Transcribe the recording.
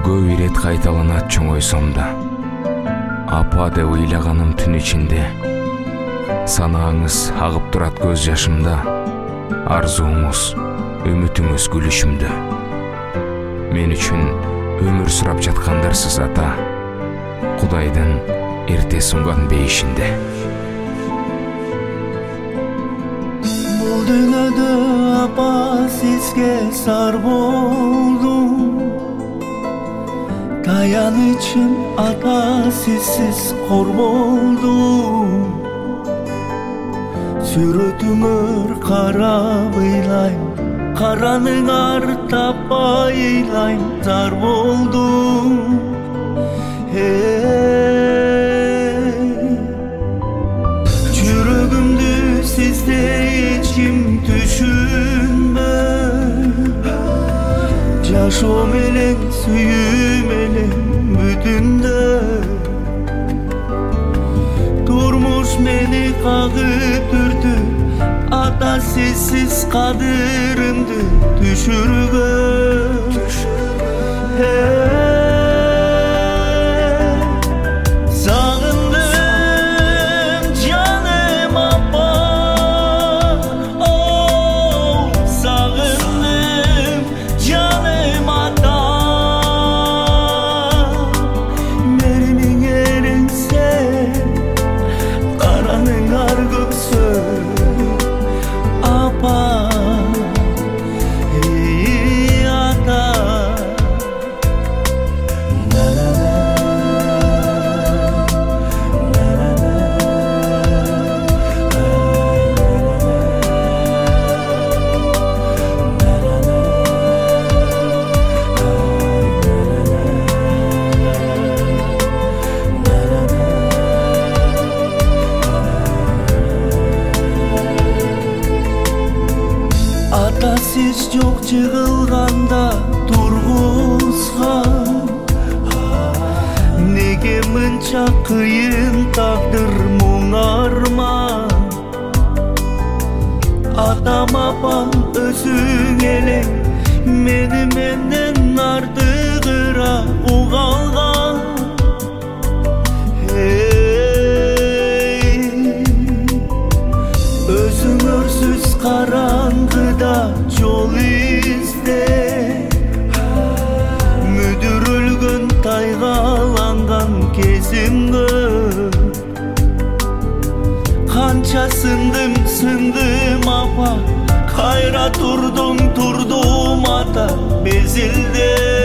көп ирет кайталанат чоңойсом да. Апа деп ыйлаганым түн ичинде, санааңыз агып турат көз жашымда. Арзуңуз, үмүтүңүз күлүшүмдө. Мен үчүн өмүр сурап жаткандарсыз ата, Кудайдын эрте сунган бейишинде. Бул дүйнөдө апа сизге сар болдум. Таянычым ата сизсиз кор болдум. Сүрөтүңөр карап ыйлайм, караның артап ыйлайм, зар болдум. Жүрөгүмдү сизде эч ким түшүнбөй. Жашоо менен сүйүү менен бүтүндө. Турмуш мени кагып үрдү, ата сизсиз кадырымды түшүргөн. Сагындым жаным апа, сагындым жаным ата. Меримиң эрең сен, караның ар көксө. Апа, эй ата. Ата сиз жок жыгылганда тургузган. Неге мынча кыйын тагдыр муңарман. Атам апам өзүң элең, мени менден артыгыраак угалган. Өзүңөрсүз караңгыда жол изде. Мүдүрүлгөн тайгаланган кезим көп. Канча сындым апа, кайра турдум ата безилде.